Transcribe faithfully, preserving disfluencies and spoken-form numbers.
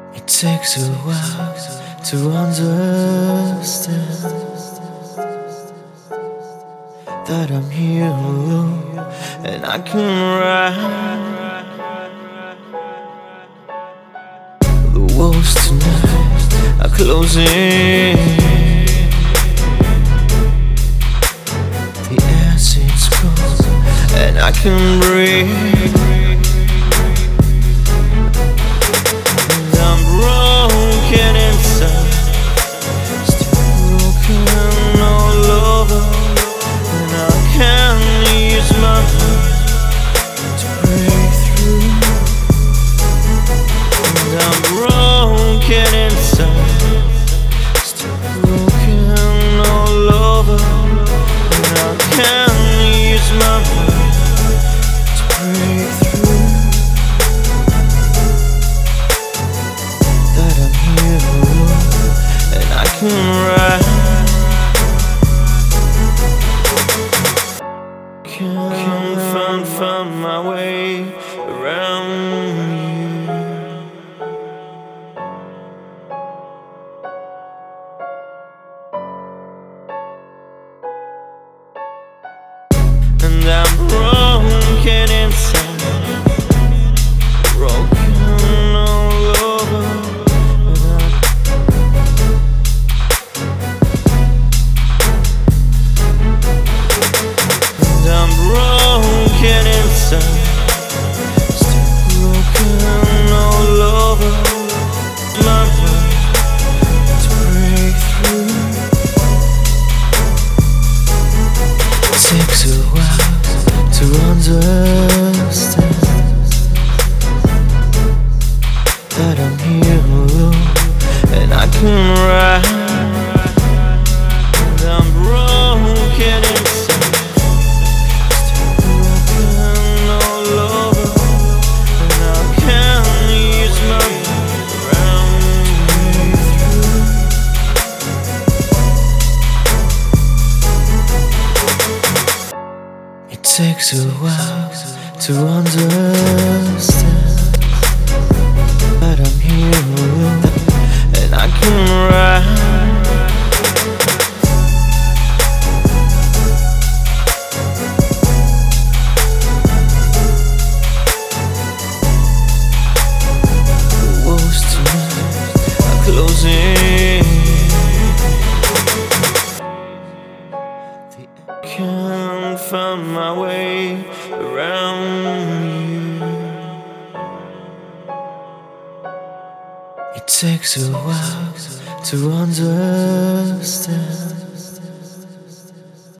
It takes a while to understand that I'm here alone and I can ride. The walls tonight are closing. The air seems cold and I can breathe. Broken inside, still broken all over, and I can't use my heart to break through. And I'm broken inside, still broken all over, and I can't use my heart to break through. I can ride. Can't find, find my way around you. And I'm broken inside, broken all over. Broken inside, still broken all over. My heart to break through. It takes a while to understand that I'm here alone and I can ride. And I'm broken inside. It takes a while to understand that I'm here alone and I can ride. The walls tonight are closing. Can't find my way around you. It takes a while to understand